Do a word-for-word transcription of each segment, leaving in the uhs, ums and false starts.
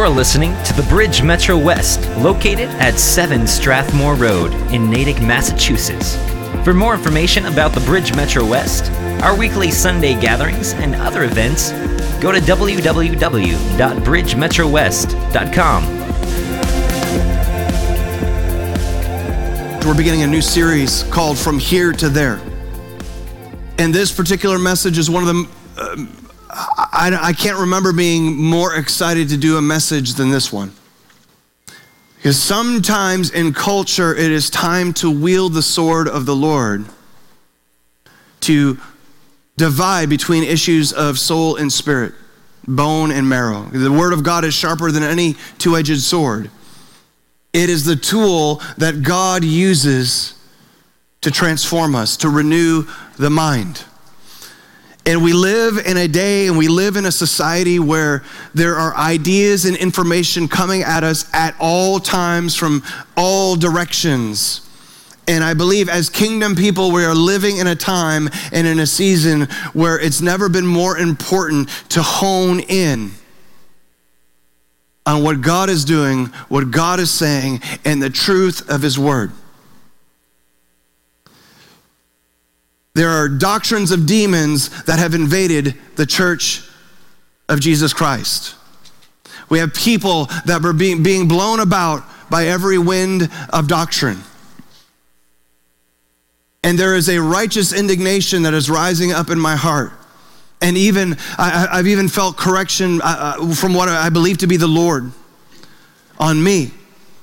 You're listening to the Bridge Metro West, located at seven Strathmore Road in Natick, Massachusetts. For more information about the Bridge Metro West, our weekly Sunday gatherings, and other events, go to w w w dot bridge metro west dot com. We're beginning a new series called From Here to There. And this particular message is one of the, uh, I, I can't remember being more excited to do a message than this one. Because sometimes in culture, it is time to wield the sword of the Lord to divide between issues of soul and spirit, bone and marrow. The word of God is sharper than any two-edged sword. It is the tool that God uses to transform us, to renew the mind. And we live in a day and we live in a society where there are ideas and information coming at us at all times from all directions. And I believe as kingdom people, we are living in a time and in a season where it's never been more important to hone in on what God is doing, what God is saying, and the truth of his word. There are doctrines of demons that have invaded the church of Jesus Christ. We have people that are being, being blown about by every wind of doctrine. And there is a righteous indignation that is rising up in my heart. And even, I, I've even felt correction uh, from what I believe to be the Lord on me.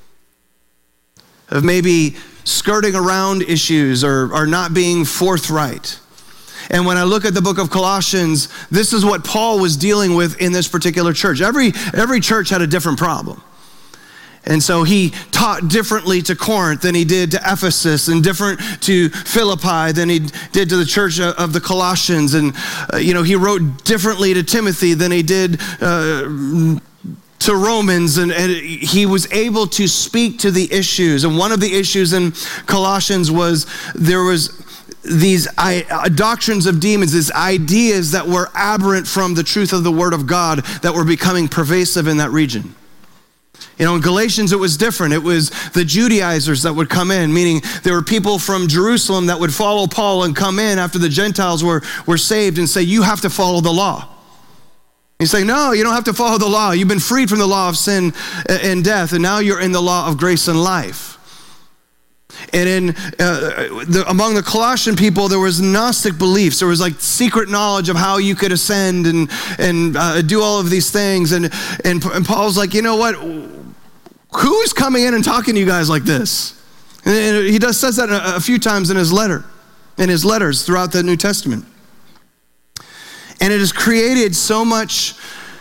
Of maybe skirting around issues or, or not being forthright. And when I look at the book of Colossians, this is what Paul was dealing with in this particular church. Every, every church had a different problem. And so he taught differently to Corinth than he did to Ephesus, and different to Philippi than he did to the church of the Colossians. And, uh, you know, he wrote differently to Timothy than he did uh, to Romans, and, and he was able to speak to the issues. And one of the issues in Colossians was there was these I, doctrines of demons, these ideas that were aberrant from the truth of the word of God that were becoming pervasive in that region. You know, in Galatians, it was different. It was the Judaizers that would come in, meaning there were people from Jerusalem that would follow Paul and come in after the Gentiles were, were saved and say, you have to follow the law. He's saying, no, you don't have to follow the law. You've been freed from the law of sin and death, and now you're in the law of grace and life. And in uh, the, among the Colossian people, there was Gnostic beliefs. There was like secret knowledge of how you could ascend and and uh, do all of these things. And, and and Paul's like, you know what? Who's coming in and talking to you guys like this? And he does says that a, a few times in his letter, in his letters throughout the New Testament. And it has created so much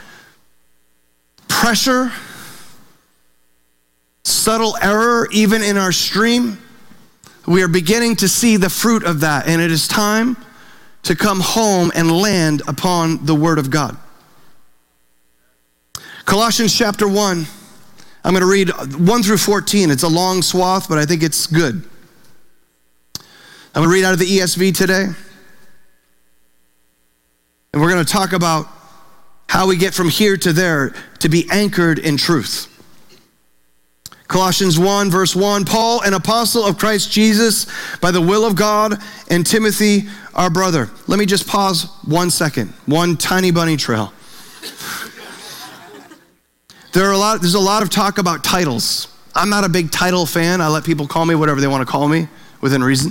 pressure, subtle error, even in our stream. We are beginning to see the fruit of that, and it is time to come home and land upon the word of God. Colossians chapter one, I'm going to read one through fourteen. It's a long swath, but I think it's good. I'm going to read out of the E S V today. And we're going to talk about how we get from here to there to be anchored in truth. Colossians one, verse one, Paul, an apostle of Christ Jesus, by the will of God, and Timothy, our brother. Let me just pause one second, one tiny bunny trail. There are a lot, there's a lot of talk about titles. I'm not a big title fan. I let people call me whatever they want to call me, within reason.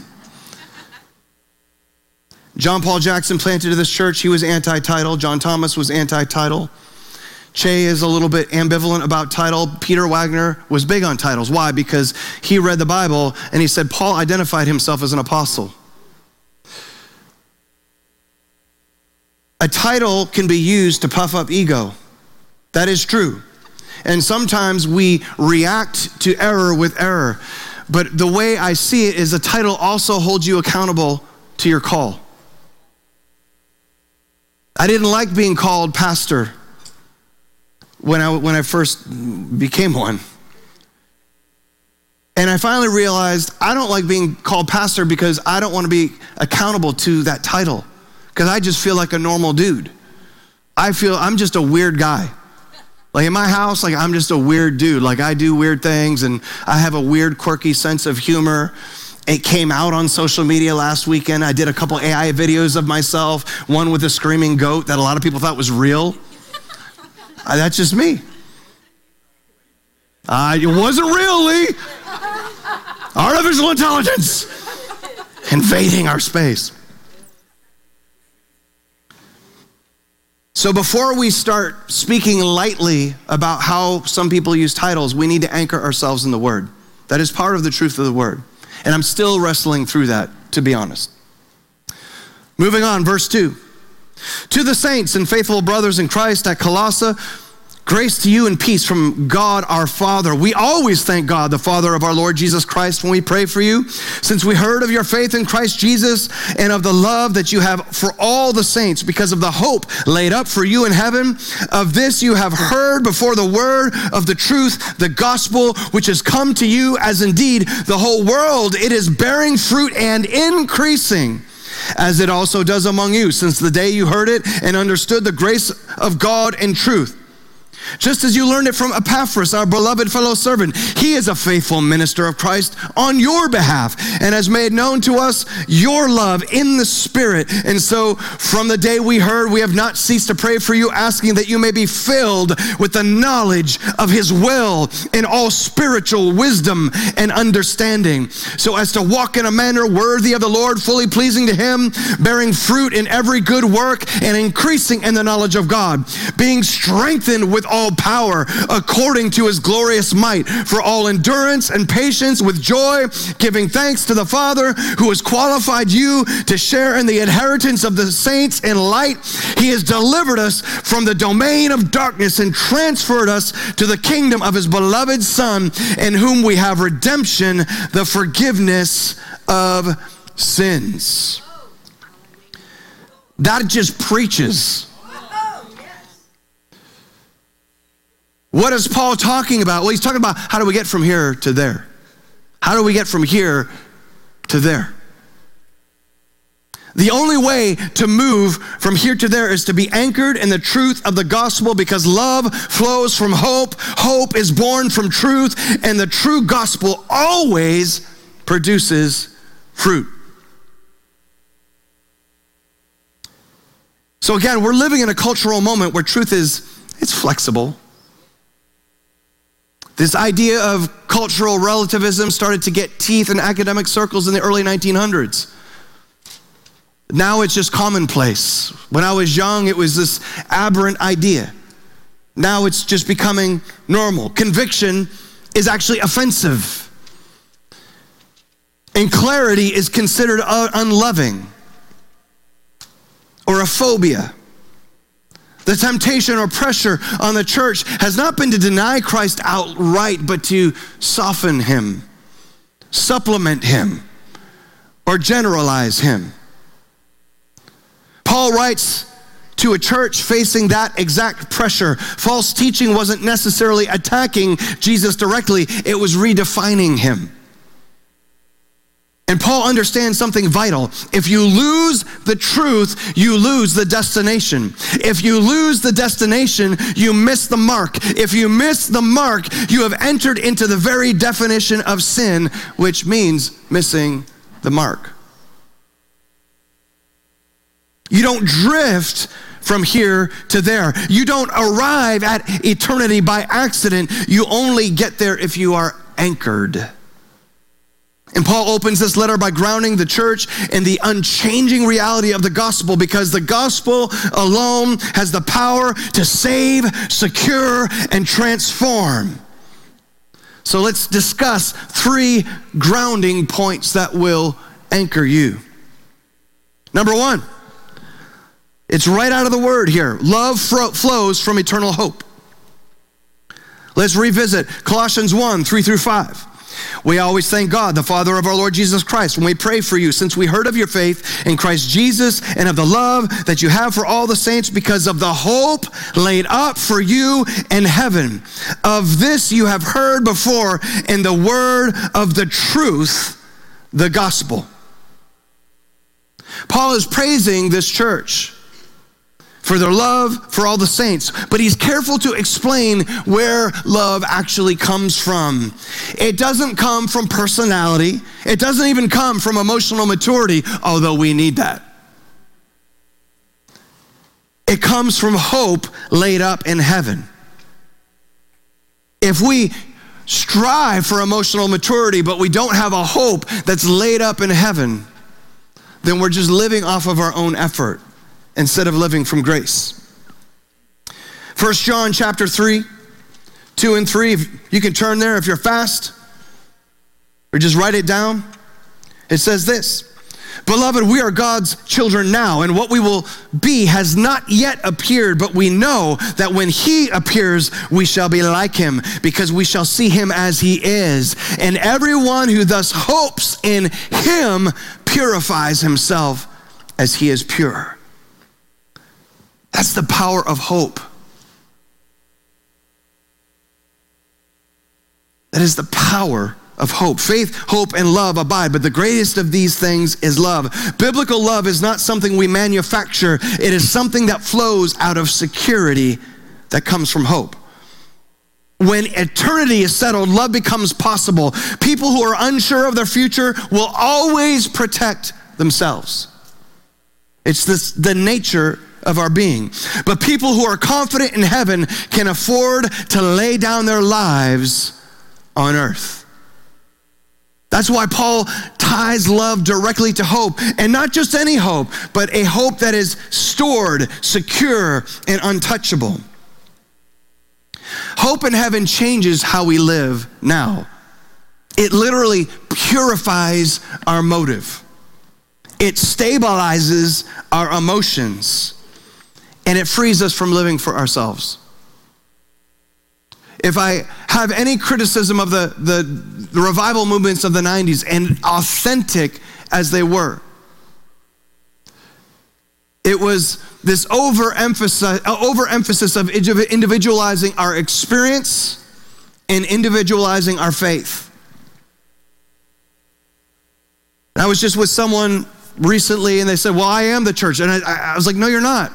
John Paul Jackson planted this church. He was anti-title. John Thomas was anti-title. Che is a little bit ambivalent about title. Peter Wagner was big on titles. Why? Because he read the Bible and he said Paul identified himself as an apostle. A title can be used to puff up ego. That is true. And sometimes we react to error with error. But the way I see it is a title also holds you accountable to your call. I didn't like being called pastor when I, when I first became one. And I finally realized I don't like being called pastor because I don't want to be accountable to that title, because I just feel like a normal dude. I feel I'm just a weird guy. Like in my house, like I'm just a weird dude. Like I do weird things and I have a weird, quirky sense of humor. It came out on social media last weekend. I did a couple A I videos of myself, one with a screaming goat that a lot of people thought was real. uh, that's just me. Uh, it wasn't real, Lee. Artificial intelligence invading our space. So before we start speaking lightly about how some people use titles, we need to anchor ourselves in the Word. That is part of the truth of the Word. And I'm still wrestling through that, to be honest. Moving on, verse two. To the saints and faithful brothers in Christ at Colossae, grace to you and peace from God our Father. We always thank God, the Father of our Lord Jesus Christ, when we pray for you, since we heard of your faith in Christ Jesus and of the love that you have for all the saints because of the hope laid up for you in heaven. Of this you have heard before the word of the truth, the gospel, which has come to you, as indeed the whole world, it is bearing fruit and increasing, as it also does among you, since the day you heard it and understood the grace of God in truth. Just as you learned it from Epaphras, our beloved fellow servant, he is a faithful minister of Christ on your behalf and has made known to us your love in the Spirit. And so from the day we heard, we have not ceased to pray for you, asking that you may be filled with the knowledge of his will in all spiritual wisdom and understanding, so as to walk in a manner worthy of the Lord, fully pleasing to him, bearing fruit in every good work and increasing in the knowledge of God, being strengthened with all power according to his glorious might, for all endurance and patience with joy, giving thanks to the Father who has qualified you to share in the inheritance of the saints in light. He has delivered us from the domain of darkness and transferred us to the kingdom of his beloved Son, in whom we have redemption, the forgiveness of sins. That just preaches. What is Paul talking about? Well, he's talking about how do we get from here to there? How do we get from here to there? The only way to move from here to there is to be anchored in the truth of the gospel, because love flows from hope. Hope is born from truth, and the true gospel always produces fruit. So again, we're living in a cultural moment where truth is, it's flexible. This idea of cultural relativism started to get teeth in academic circles in the early nineteen hundreds. Now it's just commonplace. When I was young, it was this aberrant idea. Now it's just becoming normal. Conviction is actually offensive. And clarity is considered unloving or a phobia. The temptation or pressure on the church has not been to deny Christ outright, but to soften him, supplement him, or generalize him. Paul writes to a church facing that exact pressure. False teaching wasn't necessarily attacking Jesus directly, it was redefining him. And Paul understands something vital. If you lose the truth, you lose the destination. If you lose the destination, you miss the mark. If you miss the mark, you have entered into the very definition of sin, which means missing the mark. You don't drift from here to there. You don't arrive at eternity by accident. You only get there if you are anchored. And Paul opens this letter by grounding the church in the unchanging reality of the gospel, because the gospel alone has the power to save, secure, and transform. So let's discuss three grounding points that will anchor you. Number one, it's right out of the word here. Love fro- flows from eternal hope. Let's revisit Colossians one, three through five. We always thank God, the Father of our Lord Jesus Christ, when we pray for you, since we heard of your faith in Christ Jesus and of the love that you have for all the saints, because of the hope laid up for you in heaven. Of this you have heard before in the word of the truth, the gospel. Paul is praising this church for their love for all the saints. But he's careful to explain where love actually comes from. It doesn't come from personality. It doesn't even come from emotional maturity, although we need that. It comes from hope laid up in heaven. If we strive for emotional maturity, but we don't have a hope that's laid up in heaven, then we're just living off of our own effort instead of living from grace. First John chapter three, two and three, if you can turn there if you're fast, or just write it down. It says this: Beloved, we are God's children now, and what we will be has not yet appeared, but we know that when he appears, we shall be like him, because we shall see him as he is. And everyone who thus hopes in him purifies himself as he is pure. That's the power of hope. That is the power of hope. Faith, hope, and love abide, but the greatest of these things is love. Biblical love is not something we manufacture. It is something that flows out of security that comes from hope. When eternity is settled, love becomes possible. People who are unsure of their future will always protect themselves. It's this, the nature of our being. But people who are confident in heaven can afford to lay down their lives on earth. That's why Paul ties love directly to hope, and not just any hope, but a hope that is stored, secure, and untouchable. Hope in heaven changes how we live now. It literally purifies our motive. It stabilizes our emotions, and it frees us from living for ourselves. If I have any criticism of the, the, the revival movements of the nineties, and authentic as they were, it was this overemphasis, overemphasis of individualizing our experience and individualizing our faith. And I was just with someone recently, and they said, well, I am the church. And I, I was like, no, you're not.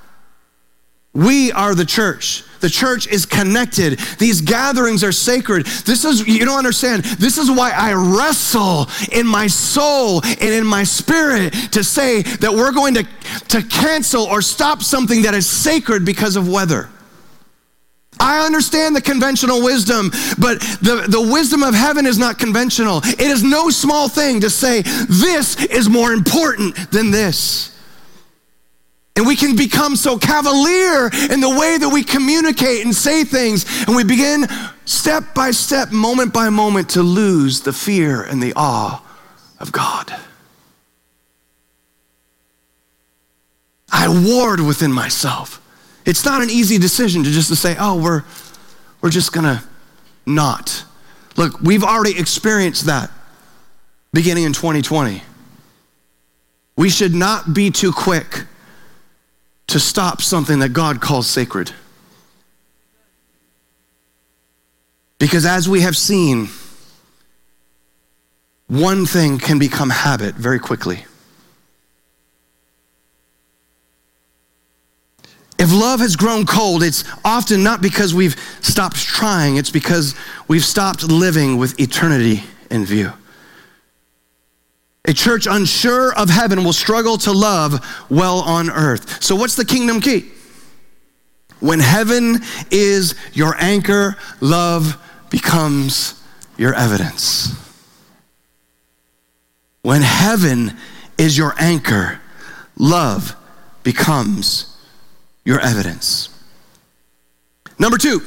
We are the church. The church is connected. These gatherings are sacred. This is, you don't understand, this is why I wrestle in my soul and in my spirit to say that we're going to, to cancel or stop something that is sacred because of weather. I understand the conventional wisdom, but the, the wisdom of heaven is not conventional. It is no small thing to say this is more important than this. And we can become so cavalier in the way that we communicate and say things, and we begin step by step, moment by moment, to lose the fear and the awe of God. I warred within myself. It's not an easy decision to just to say, oh, we're, we're just gonna not. Look, we've already experienced that beginning in twenty twenty. We should not be too quick to stop something that God calls sacred. Because as we have seen, one thing can become habit very quickly. If love has grown cold, it's often not because we've stopped trying, it's because we've stopped living with eternity in view. A church unsure of heaven will struggle to love well on earth. So what's the kingdom key? When heaven is your anchor, love becomes your evidence. When heaven is your anchor, love becomes your evidence. Number two,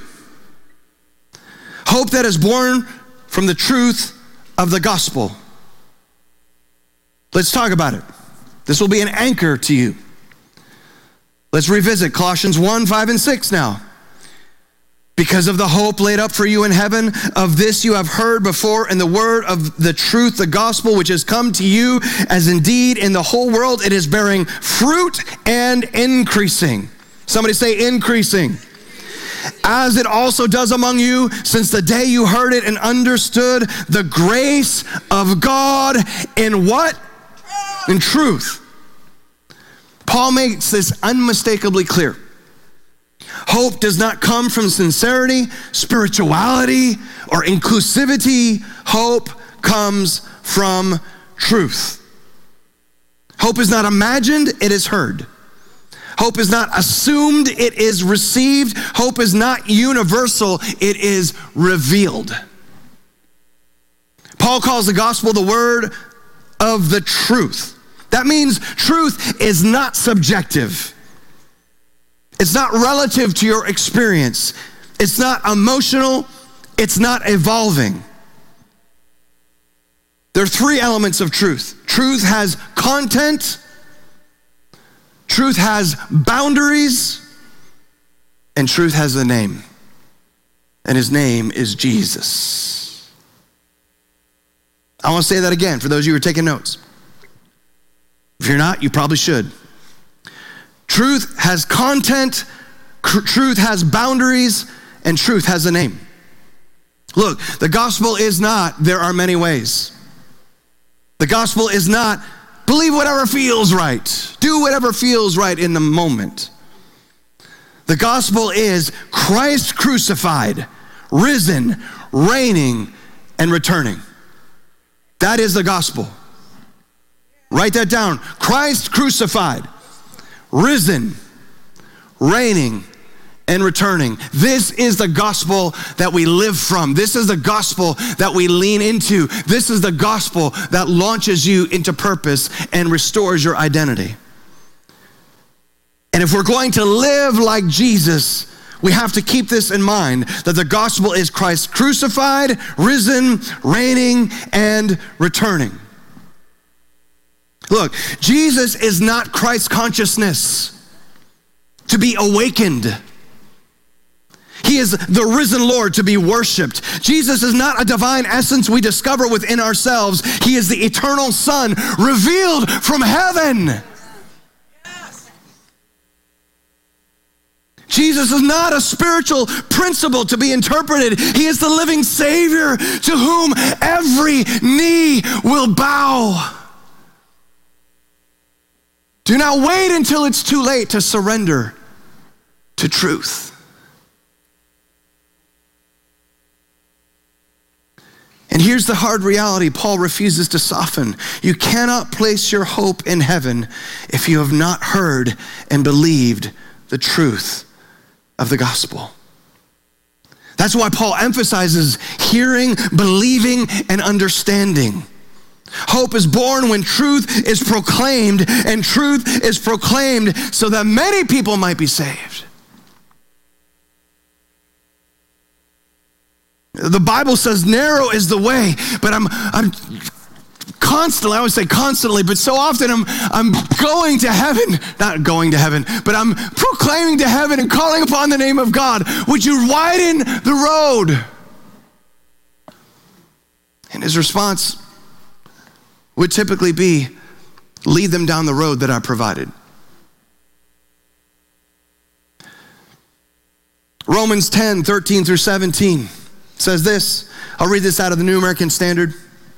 hope that is born from the truth of the gospel. Let's talk about it. This will be an anchor to you. Let's revisit Colossians one, five, and six now. Because of the hope laid up for you in heaven, of this you have heard before in the word of the truth, the gospel, which has come to you, as indeed in the whole world it is bearing fruit and increasing. Somebody say increasing. As it also does among you, since the day you heard it and understood the grace of God in what? In truth. Paul makes this unmistakably clear. Hope does not come from sincerity, spirituality, or inclusivity. Hope comes from truth. Hope is not imagined, it is heard. Hope is not assumed, it is received. Hope is not universal, it is revealed. Paul calls the gospel the word of the truth. That means truth is not subjective. It's not relative to your experience. It's not emotional. It's not evolving. There are three elements of truth. Truth has content. Truth has boundaries. And truth has a name. And his name is Jesus. I want to say that again for those of you who are taking notes. If you're not, you probably should. Truth has content, cr- truth has boundaries, and truth has a name. Look, the gospel is not, there are many ways. The gospel is not, believe whatever feels right. Do whatever feels right in the moment. The gospel is Christ crucified, risen, reigning, and returning. That is the gospel. Write that down. Christ crucified, risen, reigning, and returning. This is the gospel that we live from. This is the gospel that we lean into. This is the gospel that launches you into purpose and restores your identity. And if we're going to live like Jesus, we have to keep this in mind, that the gospel is Christ crucified, risen, reigning, and returning. Look, Jesus is not Christ consciousness to be awakened. He is the risen Lord to be worshiped. Jesus is not a divine essence we discover within ourselves. He is the eternal Son revealed from heaven. Yes. Jesus is not a spiritual principle to be interpreted. He is the living Savior to whom every knee will bow. Do not wait until it's too late to surrender to truth. And here's the hard reality Paul refuses to soften. You cannot place your hope in heaven if you have not heard and believed the truth of the gospel. That's why Paul emphasizes hearing, believing, and understanding. Hope is born when truth is proclaimed, and truth is proclaimed so that many people might be saved. The Bible says narrow is the way, but I'm I'm constantly, I always say constantly, but so often I'm I'm going to heaven, not going to heaven, but I'm proclaiming to heaven and calling upon the name of God. Would you widen the road? And his response would typically be, lead them down the road that I provided. Romans ten, thirteen through seventeen says this. I'll read this out of the New American Standard.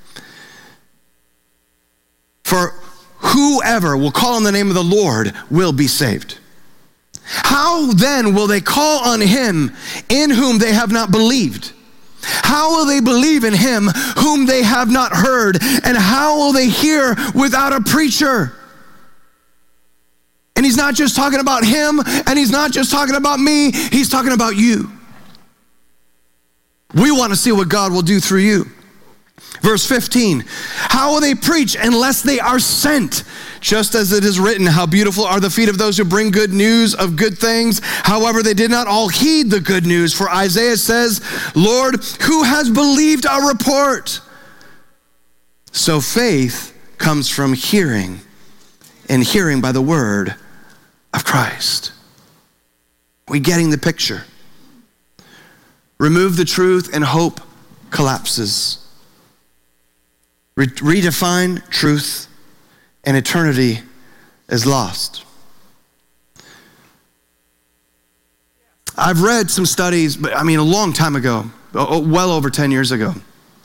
For whoever will call on the name of the Lord will be saved. How then will they call on him in whom they have not believed? How will they believe in him whom they have not heard? And how will they hear without a preacher? And he's not just talking about him, and he's not just talking about me, he's talking about you. We want to see what God will do through you. Verse fifteen, how will they preach unless they are sent? Just as it is written, how beautiful are the feet of those who bring good news of good things. However, they did not all heed the good news. For Isaiah says, Lord, who has believed our report? So faith comes from hearing, and hearing by the word of Christ. We getting the picture? Remove the truth and hope collapses. Re- redefine truth and eternity is lost. I've read some studies, but I mean a long time ago, well over ten years ago.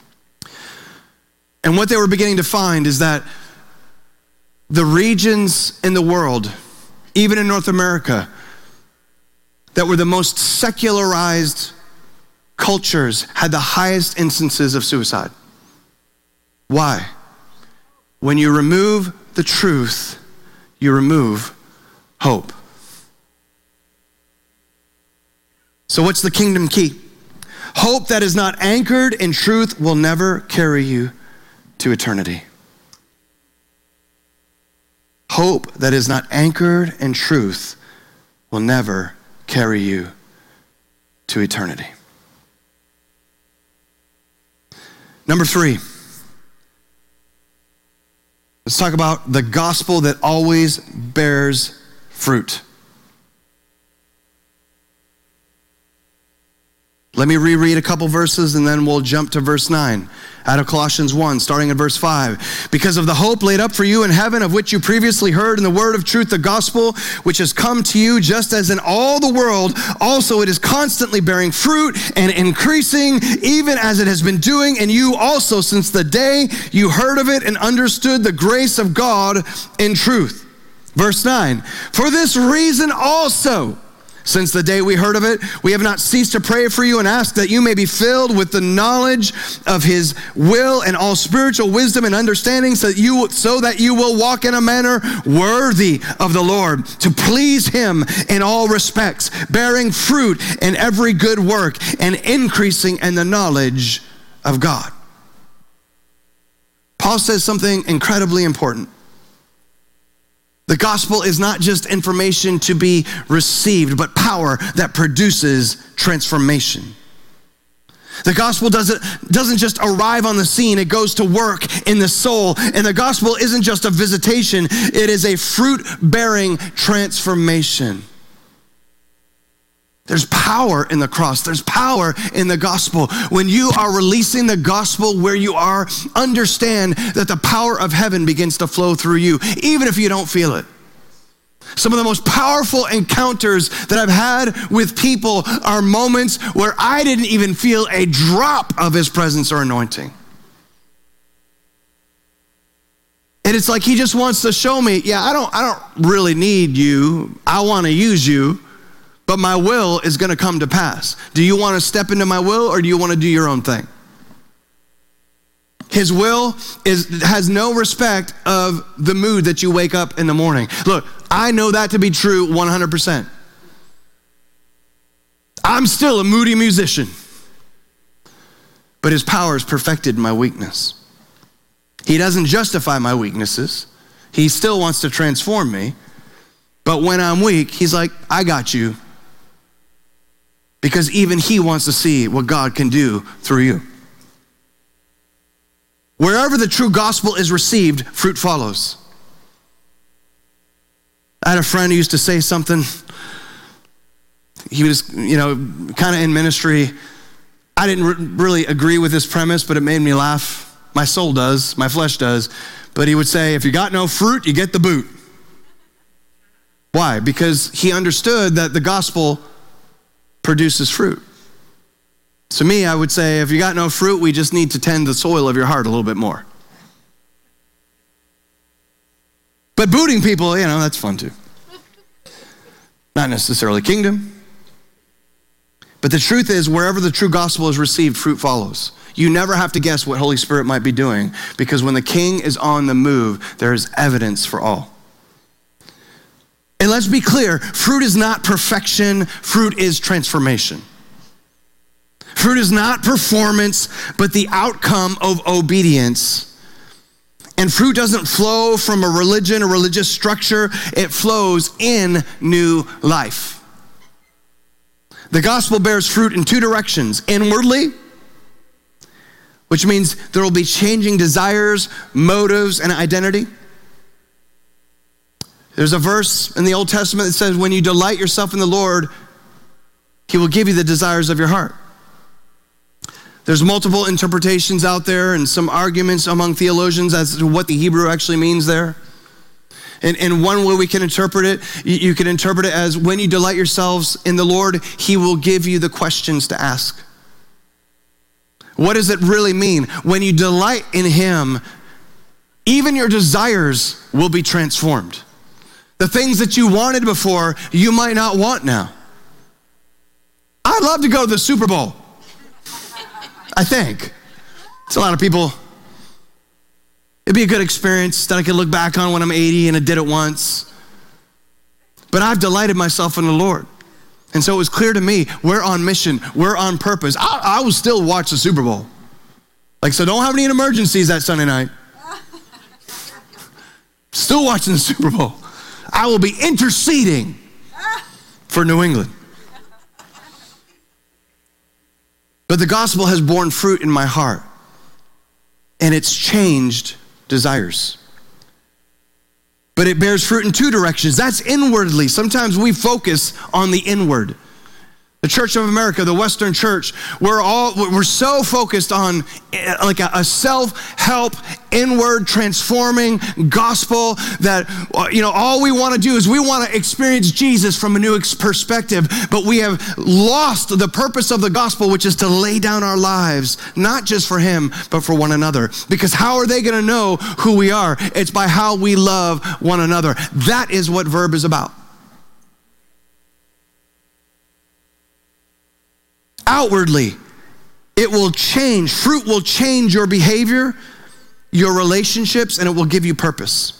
And what they were beginning to find is that the regions in the world even in North America, that were the most secularized cultures had the highest instances of suicide. Why? When you remove the truth, you remove hope. So what's the kingdom key? Hope that is not anchored in truth will never carry you to eternity. Hope that is not anchored in truth will never carry you to eternity. Number three, let's talk about the gospel that always bears fruit. Let me reread a couple verses and then we'll jump to verse nine out of Colossians one, starting at verse five. Because of the hope laid up for you in heaven, of which you previously heard in the word of truth, the gospel, which has come to you, just as in all the world, also it is constantly bearing fruit and increasing, even as it has been doing in you also since the day you heard of it and understood the grace of God in truth. Verse nine, for this reason also, since the day we heard of it, we have not ceased to pray for you and ask that you may be filled with the knowledge of his will and all spiritual wisdom and understanding, so that you, so that you will walk in a manner worthy of the Lord, to please him in all respects, bearing fruit in every good work and increasing in the knowledge of God. Paul says something incredibly important. The gospel is not just information to be received, but power that produces transformation. The gospel doesn't, doesn't just arrive on the scene, it goes to work in the soul. And the gospel isn't just a visitation, it is a fruit-bearing transformation. There's power in the cross. There's power in the gospel. When you are releasing the gospel where you are, understand that the power of heaven begins to flow through you, even if you don't feel it. Some of the most powerful encounters that I've had with people are moments where I didn't even feel a drop of his presence or anointing. And it's like he just wants to show me, yeah, I don't, I don't really need you. I want to use you. But my will is going to come to pass. Do you want to step into my will, or do you want to do your own thing? His will is has no respect of the mood that you wake up in the morning. Look, I know that to be true one hundred percent. I'm still a moody musician. But his power is perfected in my weakness. He doesn't justify my weaknesses. He still wants to transform me. But when I'm weak, he's like, I got you. Because even he wants to see what God can do through you. Wherever the true gospel is received, fruit follows. I had a friend who used to say something. He was, you know, kind of in ministry. I didn't re- really agree with this premise, but it made me laugh. My soul does, my flesh does. But he would say, if you got no fruit, you get the boot. Why? Because he understood that the gospel produces fruit. To me, I would say, if you got no fruit, we just need to tend the soil of your heart a little bit more. But booting people, you know, that's fun too. Not necessarily kingdom. But the truth is, wherever the true gospel is received, fruit follows. You never have to guess what Holy Spirit might be doing, because when the King is on the move, there is evidence for all. And let's be clear, fruit is not perfection, fruit is transformation. Fruit is not performance, but the outcome of obedience. And fruit doesn't flow from a religion, a religious structure, it flows in new life. The gospel bears fruit in two directions: inwardly, which means there will be changing desires, motives, and identity. There's a verse in the Old Testament that says, when you delight yourself in the Lord, he will give you the desires of your heart. There's multiple interpretations out there and some arguments among theologians as to what the Hebrew actually means there. And, and one way we can interpret it, you, you can interpret it as, when you delight yourselves in the Lord, he will give you the questions to ask. What does it really mean? When you delight in him, even your desires will be transformed. The things that you wanted before, you might not want now. I'd love to go to the Super Bowl. I think. It's a lot of people. It'd be a good experience that I could look back on when I'm eighty and I did it once. But I've delighted myself in the Lord. And so it was clear to me, we're on mission, we're on purpose. I, I will still watch the Super Bowl. Like, so don't have any emergencies that Sunday night. Still watching the Super Bowl. I will be interceding for New England. But the gospel has borne fruit in my heart, and it's changed desires. But it bears fruit in two directions. That's inwardly. Sometimes we focus on the inward. The Church of America, the Western Church, we're all we're so focused on like a, a self-help, inward, transforming gospel that, you know, all we want to do is we want to experience Jesus from a new perspective, but we have lost the purpose of the gospel, which is to lay down our lives, not just for him, but for one another. Because how are they going to know who we are? It's by how we love one another. That is what Verb is about. Outwardly, it will change. Fruit will change your behavior, your relationships, and it will give you purpose.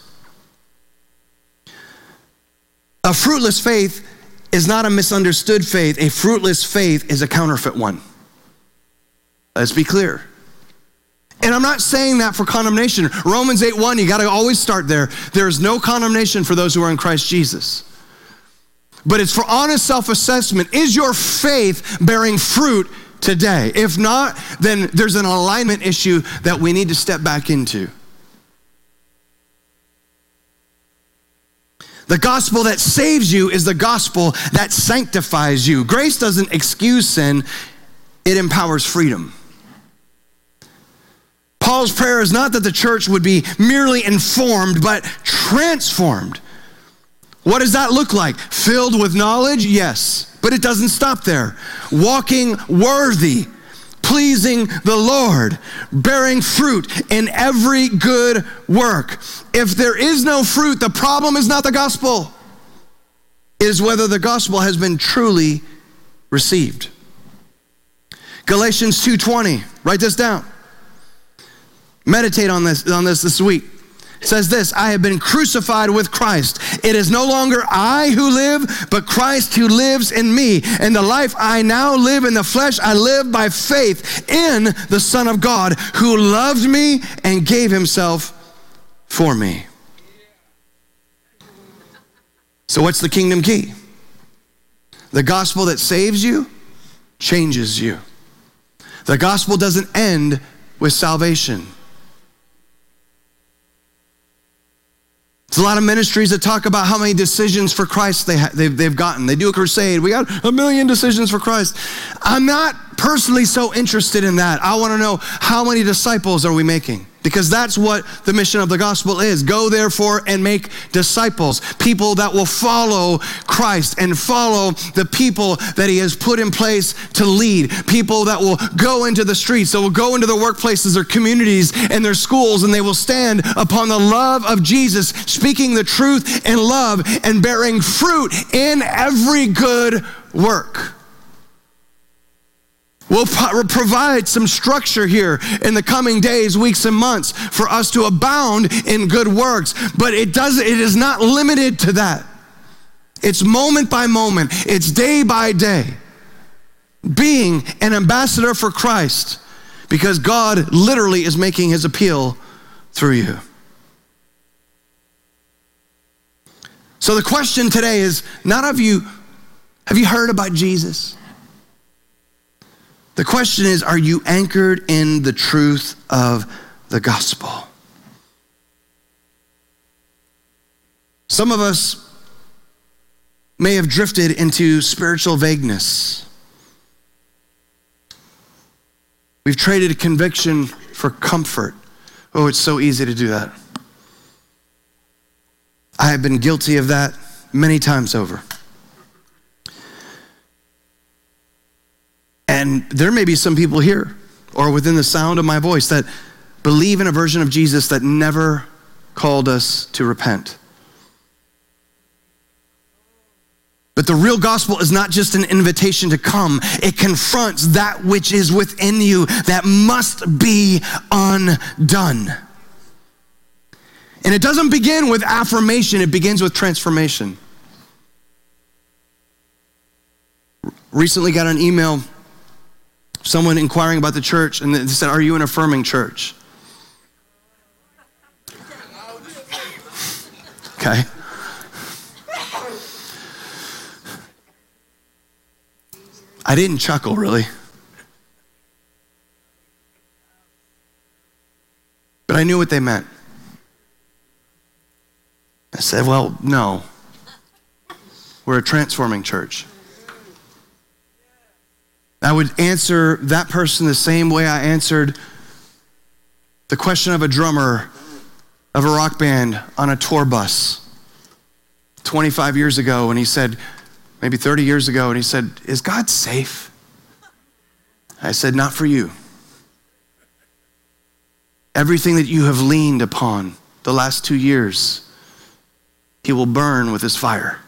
A fruitless faith is not a misunderstood faith. A fruitless faith is a counterfeit one. Let's be clear. And I'm not saying that for condemnation. Romans eight one, you got to always start there. There is no condemnation for those who are in Christ Jesus. But it's for honest self-assessment. Is your faith bearing fruit today? If not, then there's an alignment issue that we need to step back into. The gospel that saves you is the gospel that sanctifies you. Grace doesn't excuse sin, it empowers freedom. Paul's prayer is not that the church would be merely informed, but transformed. What does that look like? Filled with knowledge? Yes, but it doesn't stop there. Walking worthy, pleasing the Lord, bearing fruit in every good work. If there is no fruit, the problem is not the gospel. It is whether the gospel has been truly received. Galatians two twenty, write this down. Meditate on this, on this this week. It says this, I have been crucified with Christ. It is no longer I who live, but Christ who lives in me. And the life I now live in the flesh, I live by faith in the Son of God who loved me and gave himself for me. So what's the kingdom key? The gospel that saves you changes you. The gospel doesn't end with salvation. There's a lot of ministries that talk about how many decisions for Christ they ha- they've, they've gotten. They do a crusade. We got a million decisions for Christ. I'm not personally so interested in that. I want to know how many disciples are we making? Because that's what the mission of the gospel is. Go therefore and make disciples, people that will follow Christ and follow the people that he has put in place to lead, people that will go into the streets, that will go into their workplaces, their communities, and their schools, and they will stand upon the love of Jesus, speaking the truth in love and bearing fruit in every good work. We'll pro- provide some structure here in the coming days, weeks, and months for us to abound in good works. But it does, it is not limited to that. It's moment by moment. It's day by day. Being an ambassador for Christ because God literally is making his appeal through you. So the question today is not have you, have you heard about Jesus? The question is, are you anchored in the truth of the gospel? Some of us may have drifted into spiritual vagueness. We've traded conviction for comfort. Oh, it's so easy to do that. I have been guilty of that many times over. And there may be some people here or within the sound of my voice that believe in a version of Jesus that never called us to repent. But the real gospel is not just an invitation to come. It confronts that which is within you that must be undone. And it doesn't begin with affirmation, it begins with transformation. Recently got an email, someone inquiring about the church, and they said, "Are you an affirming church?" Okay. I didn't chuckle, really. But I knew what they meant. I said, well, no. We're a transforming church. I would answer that person the same way I answered the question of a drummer of a rock band on a tour bus twenty-five years ago, and he said, maybe thirty years ago, and he said, "Is God safe?" I said, "Not for you. Everything that you have leaned upon the last two years, he will burn with his fire.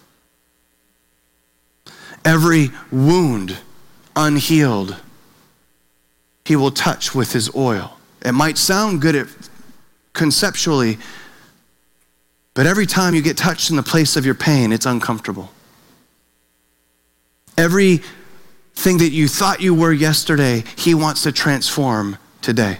Every wound unhealed, he will touch with his oil." It might sound good at, conceptually, but every time you get touched in the place of your pain, it's uncomfortable. Everything that you thought you were yesterday, he wants to transform today.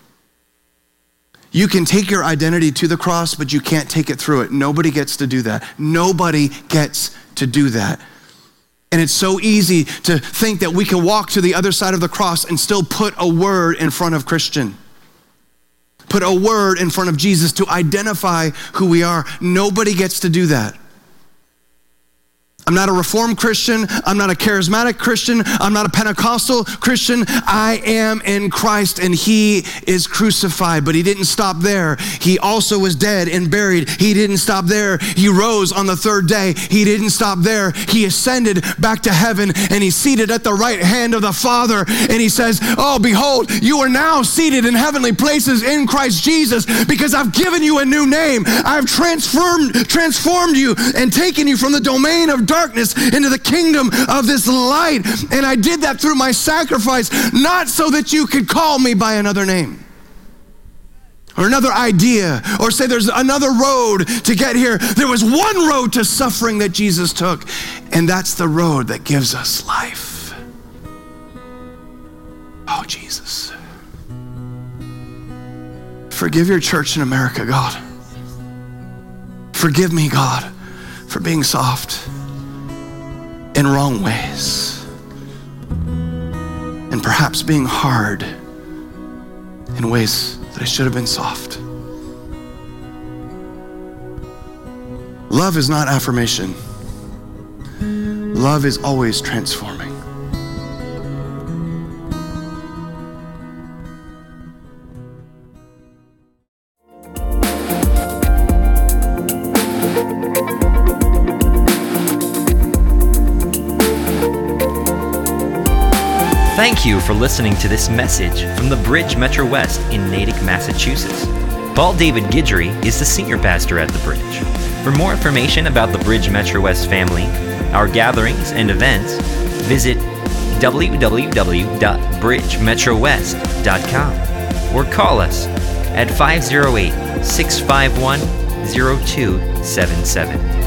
You can take your identity to the cross, but you can't take it through it. Nobody gets to do that. Nobody gets to do that. And it's so easy to think that we can walk to the other side of the cross and still put a word in front of Christian. Put a word in front of Jesus to identify who we are. Nobody gets to do that. I'm not a Reformed Christian. I'm not a charismatic Christian. I'm not a Pentecostal Christian. I am in Christ, and he is crucified, but he didn't stop there. He also was dead and buried. He didn't stop there. He rose on the third day. He didn't stop there. He ascended back to heaven, and he's seated at the right hand of the Father, and he says, "Oh, behold, you are now seated in heavenly places in Christ Jesus, because I've given you a new name. I've transformed, transformed you and taken you from the domain of darkness into the kingdom of this light. And I did that through my sacrifice, not so that you could call me by another name or another idea or say there's another road to get here. There was one road to suffering that Jesus took, and that's the road that gives us life." Oh, Jesus. Forgive your church in America, God. Forgive me, God, for being soft in wrong ways, and perhaps being hard in ways that I should have been soft. Love is not affirmation. Love is always transforming. Thank you for listening to this message from the Bridge Metro West in Natick, Massachusetts. Paul David Guidry is the senior pastor at the Bridge. For more information about the Bridge Metro West family, our gatherings and events, visit w w w dot bridge metro west dot com or call us at five oh eight, six five one, oh two seven seven.